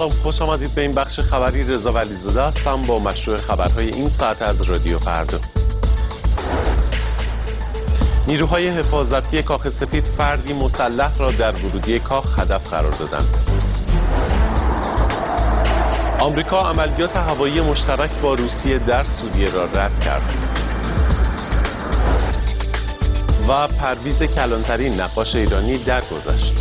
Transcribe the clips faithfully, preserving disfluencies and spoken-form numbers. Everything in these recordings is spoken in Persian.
سلام، خوش آمدید به این بخش خبری. رضا ولیزاده هستم با مشروع خبرهای این ساعت از رادیو فردا. نیروهای حفاظتی کاخ سفید فردی مسلح را در ورودی کاخ هدف قرار دادند. آمریکا عملیات هوایی مشترک با روسیه در سوریه را رد کرد. و پرویز کلانتری نقاش ایرانی درگذشت.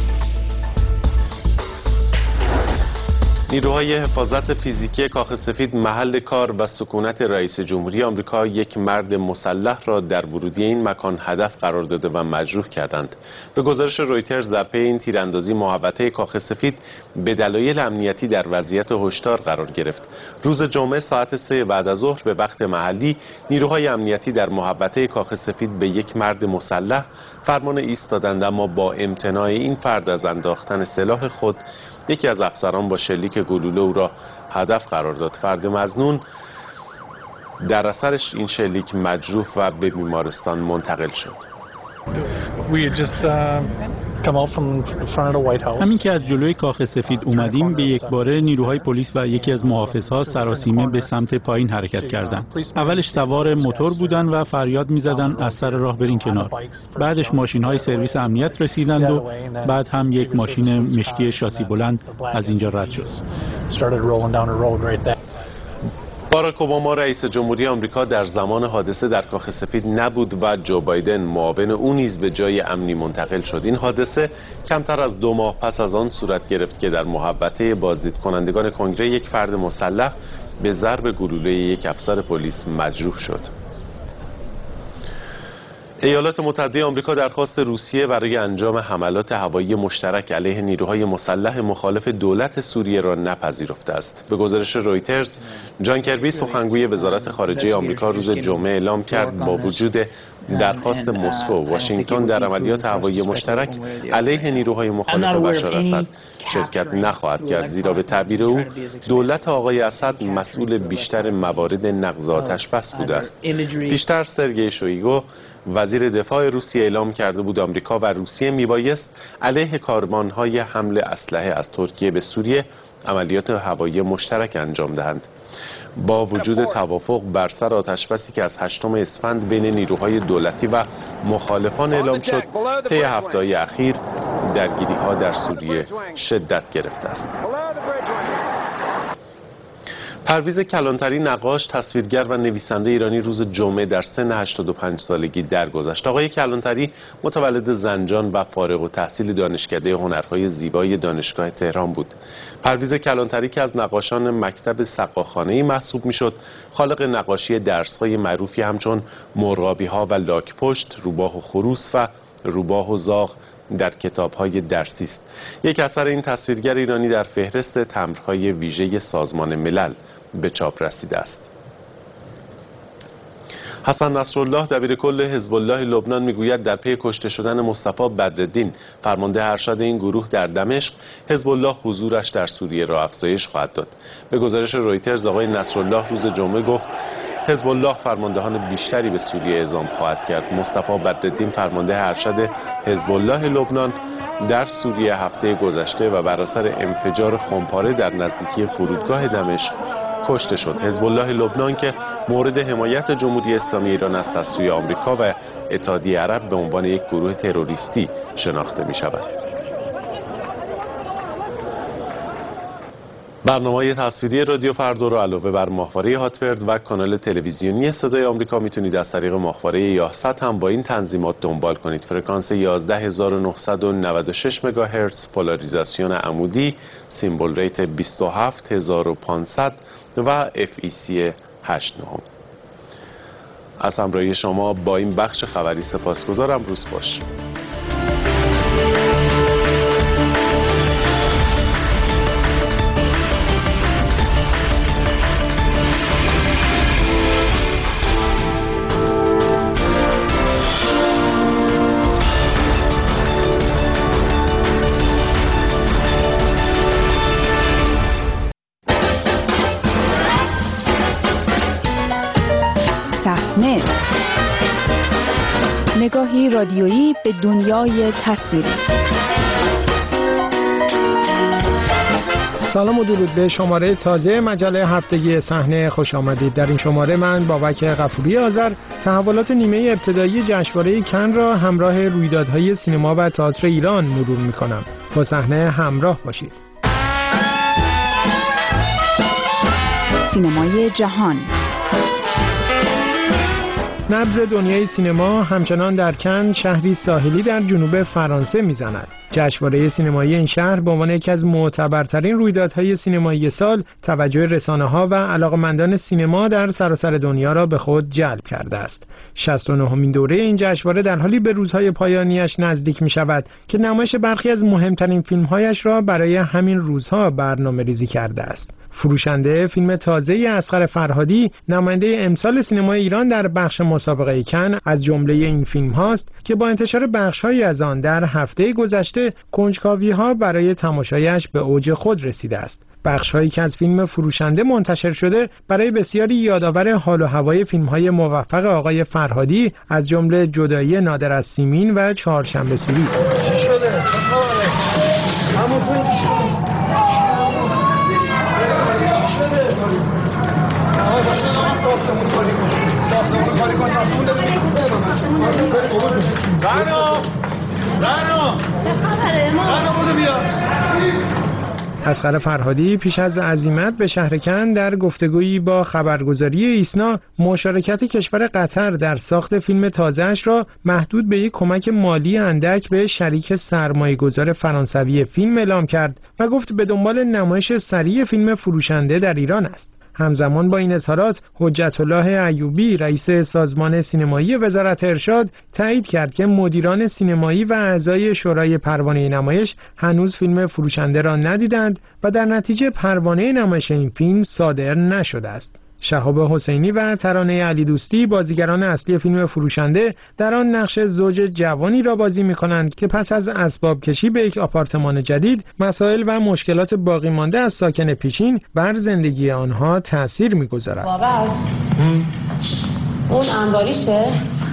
نیروهای حفاظت فیزیکی کاخ سفید محل کار و سکونت رئیس جمهوری آمریکا یک مرد مسلح را در ورودی این مکان هدف قرار داده و مجروح کردند. به گزارش رویترز در پی این تیراندازی محوطه کاخ سفید به دلایل امنیتی در وضعیت هشدار قرار گرفت. روز جمعه ساعت سه بعد از ظهر به وقت محلی نیروهای امنیتی در محوطه کاخ سفید به یک مرد مسلح فرمان ایستادند، اما با امتناع این فرد از انداختن سلاح خود یکی از افسران با شلیک گلوله او را هدف قرار داد. فرد مظنون در اثرش این شلیک مجروح و به بیمارستان منتقل شد. همین که از جلوی کاخ سفید اومدیم به یک باره نیروهای پلیس و یکی از محافظها سراسیمه به سمت پایین حرکت کردند. اولش سوار موتور بودن و فریاد می‌زدن از سر راه برین کنار. بعدش ماشین‌های سرویس امنیت رسیدند و بعد هم یک ماشین مشکی شاسی بلند از اینجا رد شد. باراک اوباما رئیس جمهوری آمریکا در زمان حادثه در کاخ سفید نبود و جو بایدن معاون او نیز به جای امنی منتقل شد. این حادثه کمتر از دو ماه پس از آن صورت گرفت که در محوطه بازدید کنندگان کنگره یک فرد مسلح به ضرب گلوله یک افسر پلیس مجروح شد. ایالات متحده آمریکا درخواست روسیه برای انجام حملات هوایی مشترک علیه نیروهای مسلح مخالف دولت سوریه را نپذیرفته است. به گزارش رویترز، جان کربی سخنگوی وزارت خارجه آمریکا روز جمعه اعلام کرد با وجود درخواست مسکو، واشنگتن در عملیات هوایی مشترک علیه نیروهای مخالف بشار اسد شرکت نخواهد کرد، زیرا به تعبیر او دولت آقای اسد مسئول بیشتر موارد نقض آتش‌بس بوده است. پیشتر سرگئی شویگو وزیر دفاع روسیه اعلام کرده بود آمریکا و روسیه میبایست علیه کاروان‌های حمل اسلحه از ترکیه به سوریه عملیات هوایی مشترک انجام دهند. با وجود توافق بر سر آتش‌بسی که از هشتم اسفند بین نیروهای دولتی و مخالفان اعلام شد، طی هفته‌های اخیر درگیری‌ها در سوریه شدت گرفته است. پرویز کلانتری نقاش، تصویرگر و نویسنده ایرانی روز جمعه در سن هشتاد و پنج سالگی درگذشت. آقای کلانتری متولد زنجان و فارغ التحصیل دانشکده هنرهای زیبای دانشگاه تهران بود. پرویز کلانتری که از نقاشان مکتب سقاخانه‌ای محسوب میشد، خالق نقاشی درس‌های معروفی همچون مرغابی‌ها و لاک‌پشت، روباه و خروس و روباه و زاغ در کتاب‌های درسی است. یک اثر این تصویرگر ایرانی در فهرست تمبرهای ویژه سازمان ملل به چاپ رسیده است. حسن نصرالله دبیرکل حزب الله لبنان میگوید در پی کشته شدن مصطفی بدرالدین فرمانده ارشد این گروه در دمشق، حزب الله حضورش در سوریه را افزایش خواهد داد. به گزارش رویترز، آقای نصرالله روز جمعه گفت حزب الله فرماندهان بیشتری به سوریه اعزام خواهد کرد. مصطفی بدرالدین فرمانده ارشد حزب الله لبنان در سوریه هفته گذشته و بر اثر انفجار خمپاره در نزدیکی فرودگاه دمشق کشته شد. حزب الله لبنان که مورد حمایت جمهوری اسلامی ایران است، از سوی آمریکا و اتحادیه عرب به عنوان یک گروه تروریستی شناخته می شود. برنامه تصویری رادیو فردا را علاوه بر ماهواره هاتبرد و کانال تلویزیونی صدای آمریکا میتونید از طریق ماهواره یاهصد هم با این تنظیمات دنبال کنید. فرکانس یازده هزار و نهصد و نود و شش مگاهرتز، پولاریزاسیون عمودی، سیمبل ریت بیست و هفت هزار و پانصد و اف ای سی هشت نه. از همراهی شما با این بخش خبری سپاسگزارم. روز خوش. نگاهی رادیویی به دنیای تصویری. سلام و درود به شماره تازه مجله هفتگی صحنه خوش آمدید. در این شماره من بابک غفوری آذر تحولات نیمه ابتدایی جشنواره کن را همراه رویدادهای سینما و تئاتر ایران مرور می‌کنم. با صحنه همراه باشید. سینمای جهان. نبض دنیای سینما همچنان در کن، شهری ساحلی در جنوب فرانسه میزند. جشنواره سینمایی این شهر به عنوان یکی از معتبرترین رویدادهای سینمایی سال توجه رسانه‌ها و علاقه‌مندان سینما در سراسر دنیا را به خود جلب کرده است. شصت و نهمین دوره این جشنواره در حالی به روزهای پایانیش نزدیک می‌شود که نمایش برخی از مهمترین فیلم‌هایش را برای همین روزها برنامه‌ریزی کرده است. فروشنده، فیلم تازه اصغر فرهادی، نماینده امسال سینمای ایران در بخش مسابقه کن، از جمله این فیلم هاست که با انتشار بخش‌هایی از آن در هفته گذشته کنجکاوی‌ها برای تماشایش به اوج خود رسیده است. بخش‌هایی که از فیلم فروشنده منتشر شده برای بسیاری یادآور حال و هوای فیلم‌های موفق آقای فرهادی، از جمله جدایی نادر از سیمین و چهارشنبه سوری است. چی شده؟ اما تو چی شده؟ اصغر فرهادی پیش از عزیمت به شهر کن در گفتگویی با خبرگزاری ایسنا مشارکت کشور قطر در ساخت فیلم تازه‌اش را محدود به یک کمک مالی اندک به شریک سرمایه‌گذار فرانسوی فیلم اعلام کرد و گفت به دنبال نمایش سریع فیلم فروشنده در ایران است. همزمان با این اظهارات حجت الله ایوبی رئیس سازمان سینمایی وزارت ارشاد تایید کرد که مدیران سینمایی و اعضای شورای پروانه نمایش هنوز فیلم فروشنده را ندیدند و در نتیجه پروانه نمایش این فیلم صادر نشده است. شهاب حسینی و ترانه علی دوستی بازیگران اصلی فیلم فروشنده در آن نقش زوج جوانی را بازی می‌کنند که پس از اسباب کشی به یک آپارتمان جدید مسائل و مشکلات باقی مانده از ساکن پیشین بر زندگی آنها تأثیر می‌گذارد. بابک اون انباریشه؟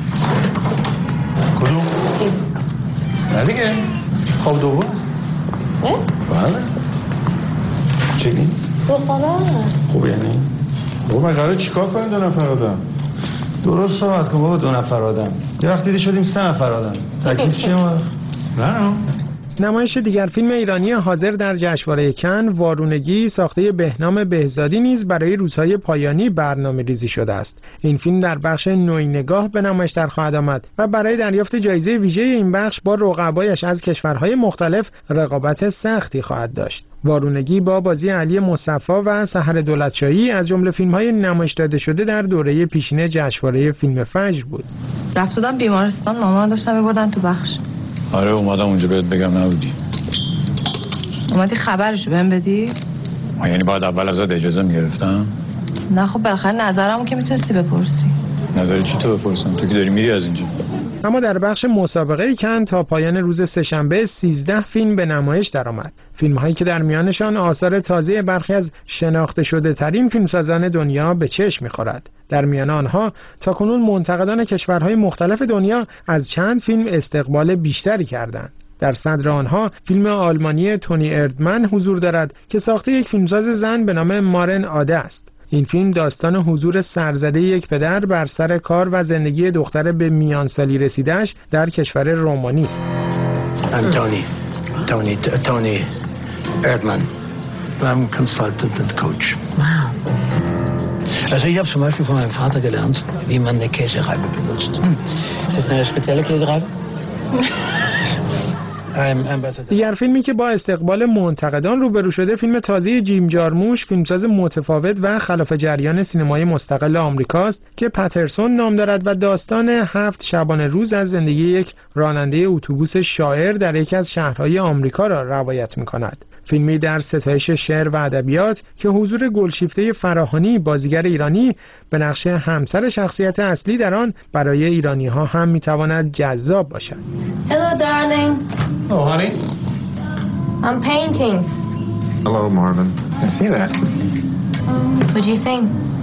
کدوم؟ نه دیگه خواب دوم؟ اه؟ بله چه نیست؟ دختره خوب یعنی؟ بابا من قراره چیکار کنیم دو نفر آدم؟ درست صحبت کن بابا، دو نفر آدم یه وقت دیدی شدیم سه نفر آدم. تکلیف چیه ما؟ نه نمایش دیگر فیلم ایرانی حاضر در جشنواره کن، وارونگی ساخته بهنام بهزادی نیز برای روزهای پایانی برنامه‌ریزی شده است. این فیلم در بخش نوعی نگاه به نمایش در خواهد آمد و برای دریافت جایزه ویژه این بخش با رقبایش از کشورهای مختلف رقابت سختی خواهد داشت. وارونگی با بازی علی مصطفی و سحر دولتشاهی از جمله فیلم‌های نمایش داده شده در دوره پیشین جشنواره فیلم فجر بود. رفتم بیمارستان، مامان داشتم می‌بردن تو بخش. آره اومدم اونجا بهت بگم نبودی. اومدی خبرشو بهم بدی؟ ما یعنی باید اول ازت اجازه میگرفتم؟ نه خب بالاخره نظرمو که میتونستی بپرسی. نظری چی تو بپرسم؟ تو که داری میری از اینجا. اما در بخش مسابقه کن تا پایان روز سه‌شنبه سیزده فیلم به نمایش درآمد. فیلم‌هایی که در میانشان آثار تازه برخی از شناخته شده ترین فیلمسازان دنیا به چشم می‌خورد. در میان آنها تاکنون منتقدان کشورهای مختلف دنیا از چند فیلم استقبال بیشتری کردند. در صدر آنها فیلم آلمانی تونی اردمن حضور دارد که ساخته یک فیلمساز زن به نام مارن آده است. این فیلم داستان حضور سرزده یک پدر بر سر کار و زندگی دختر به میانسالی رسیده‌اش در کشور رومانی است. I'm Tony. Tony Tony Erdmann. I'm consultant and coach. Wow. Also ich habe zum Beispiel von meinem Vater gelernt, wie man eine Käsereibe benutzt. Hm. Ist das eine spezielle Käsereibe? دیگر فیلمی که با استقبال منتقدان روبرو شده فیلم تازه جیم جارموش، فیلمساز متفاوت و خلاف جریان سینمای مستقل آمریکاست که پترسون نام دارد و داستان هفت شبانه روز از زندگی یک راننده اتوبوس شاعر در یکی از شهرهای آمریکا را روایت می‌کند. فیلمی در ستایش شعر و ادبیات که حضور گلشیفته فراهانی بازیگر ایرانی به نقش همسر شخصیت اصلی در آن برای ایرانی‌ها هم می‌تواند جذاب باشد. Hello darling. Oh honey. I'm painting. Hello Marvin. I see that. What do you think?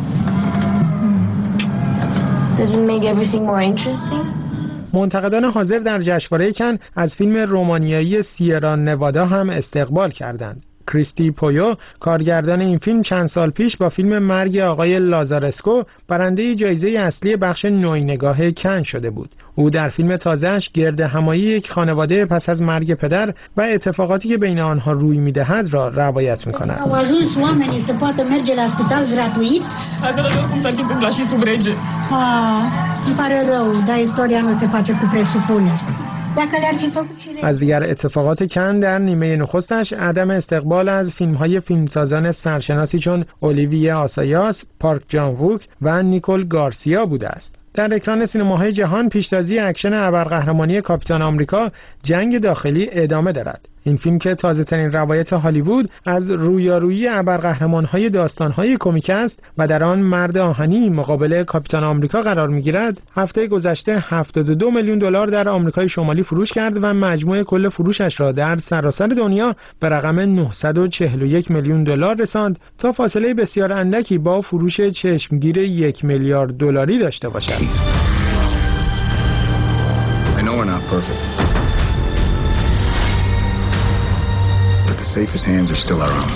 Does it make everything more interesting? منتقدان حاضر در جشنواره کن از فیلم رومانیایی سیرا نوادا هم استقبال کردند. کریستی پویو، کارگردان این فیلم، چند سال پیش با فیلم مرگ آقای لازارسکو برنده جایزه اصلی بخش نوینگاه کن شده بود. او در فیلم تازه‌اش گرد همایی یک خانواده پس از مرگ پدر و اتفاقاتی که بین آنها روی می‌دهد را روایت می‌کند. از دیگر اتفاقات کن در نیمه نخستش عدم استقبال از فیلم‌های فیلمسازان سرشناسی چون اولیویه آسایاس، پارک جان ووک و نیکول گارسیا بوده است. در اکران سینماهای جهان پیشتازی اکشن ابرقهرمانی کاپیتان آمریکا جنگ داخلی ادامه دارد. این فیلم که تازه‌ترین روایت هالیوود از رویارویی ابرقهرمان‌های داستان‌های کمیک است و در آن مرد آهنی مقابل کاپیتان آمریکا قرار می‌گیرد، هفته گذشته هفتاد و دو میلیون دلار در آمریکای شمالی فروش کرد و مجموع کل فروشش را در سراسر دنیا به رقم نهصد و چهل و یک میلیون دلار رساند تا فاصله بسیار اندکی با فروش چشمگیر یک میلیارد دلاری داشته باشد. I know we're not perfect. But the safest hands are still our own.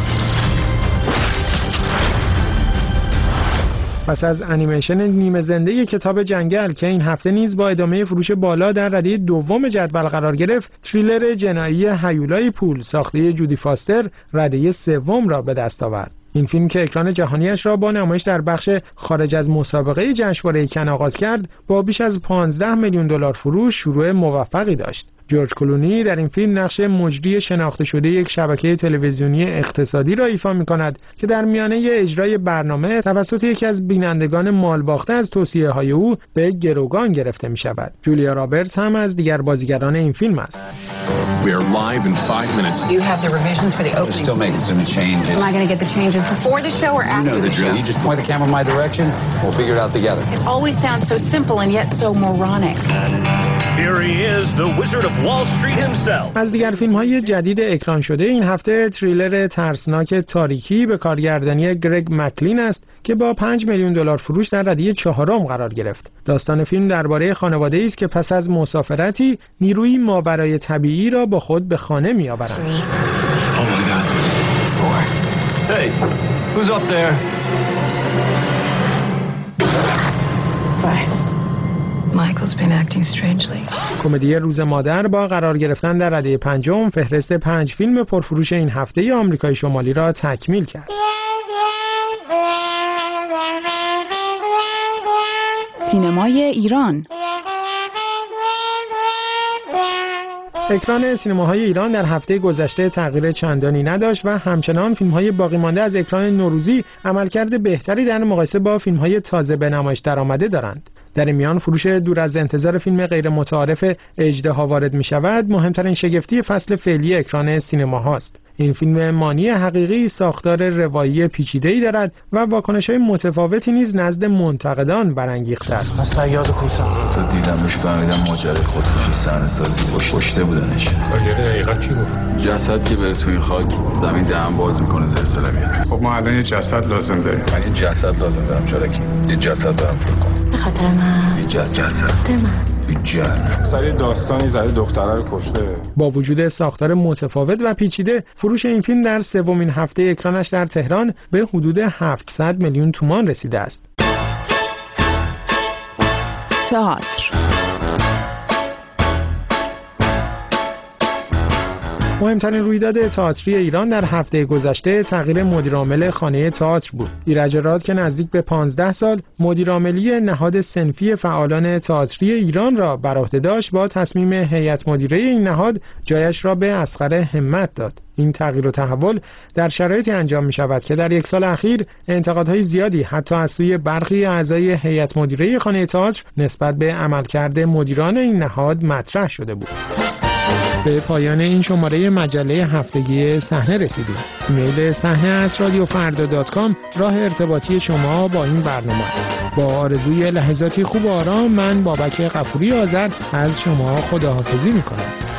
پس از انیمیشن نیمه زنده کتاب جنگل که این هفته نیز با ادامه فروش بالا در رده دوم جدول قرار گرفت، تریلر جنایی هیولای پول ساخته جودی فاستر رده سوم را به دست آورد. این فیلم که اکران جهانیش را با نمایش در بخش خارج از مسابقه جشنواره کن آغاز کرد، با بیش از پانزده میلیون دلار فروش شروع موفقی داشت. جورج کلونی در این فیلم نقش مجری شناخته شده یک شبکه تلویزیونی اقتصادی را ایفا می‌کند که در میانه اجرای برنامه توسط یکی از بینندگان مالباخته از توصیه‌های او به گروگان گرفته می‌شود. جولیا رابرتس هم از دیگر بازیگران این فیلم است. We are live in five minutes. You have the revisions for the opening. We're still making some changes. Am I going to get the changes before the show or after you know the, the drill. show? You just point the camera in my direction. We'll figure it out together. It always sounds so simple and yet so moronic. Here he is, the Wizard of Wall Street himself. از دیگر فیلم‌های جدید اکران شده این هفته تریلر ترسناک تاریکی به کارگردانی گرگ مکلین است که با پنج میلیون دلار فروش در رده چهارم قرار گرفت. داستان فیلم درباره خانواده‌ای است که پس از مسافرتی نیروی ماورای طبیعی را با خود به خانه می‌آورند. Oh my God. Four. Hey, who's up there? Five. Michael's been acting strangely. کمدی روز مادر با قرار گرفتن در رده پنجم فهرست پنج فیلم پرفروش این هفته آمریکای شمالی را تکمیل کرد. سینمای ایران. اکران سینماهای ایران در هفته گذشته تغییر چندانی نداشت و همچنان فیلم‌های باقی مانده از اکران نوروزی عملکرد بهتری در مقایسه با فیلم‌های تازه به نمایش درآمده دارند. در این میان فروش دور از انتظار فیلم غیر متعارف اژدها وارد می شود مهمترین شگفتی فصل فعلی اکران سینما هاست. این فیلم مانی حقیقی ساختار روایی پیچیده‌ای دارد و واکنش‌های متفاوتی نیز نزد منتقدان برانگیخته است. صیاد کوسا تا دیدمش فهمیدم ماجرای خودکشی صحنه‌سازی بود. کشته بودنش. کارگر دقیقاً کی گفت؟ جسد که بره توی خاک زمین دهن باز میکنه زلزله میاد. خب ما الان یه جسد لازم داریم. من یه جسد لازم دارم چرکی. یه جسد دارم فکر کنم. به خاطر من. یه جسد. خاطر من. جان. سری داستانی زده دختره رو کشته. با وجود ساختار متفاوت و پیچیده، فروش این فیلم در سومین هفته اکرانش در تهران به حدود هفتصد میلیون تومان رسیده است. تئاتر. مهمترین رویداد تئاتری ایران در هفته گذشته تغییر مدیرعامل خانه تئاتر بود. ایرج راد که نزدیک به پانزده سال مدیرعاملی نهاد صنفی فعالان تئاتری ایران را بر عهده داشت، با تصمیم هیئت مدیره این نهاد جایش را به اصغر همت داد. این تغییر و تحول در شرایطی انجام می شود که در یک سال اخیر انتقادهای زیادی حتی از سوی برخی اعضای هیئت مدیره خانه تئاتر نسبت به عملکرد مدیران این نهاد مطرح شده بود. به پایان این شماره مجله هفتگی صحنه رسیدیم. ایمیل صحنه ات رادیو فردا دات کام راه ارتباطی شما با این برنامه است. با آرزوی لحظاتی خوب و آرام، من بابک غفوری آذر از شما خداحافظی می‌کنم.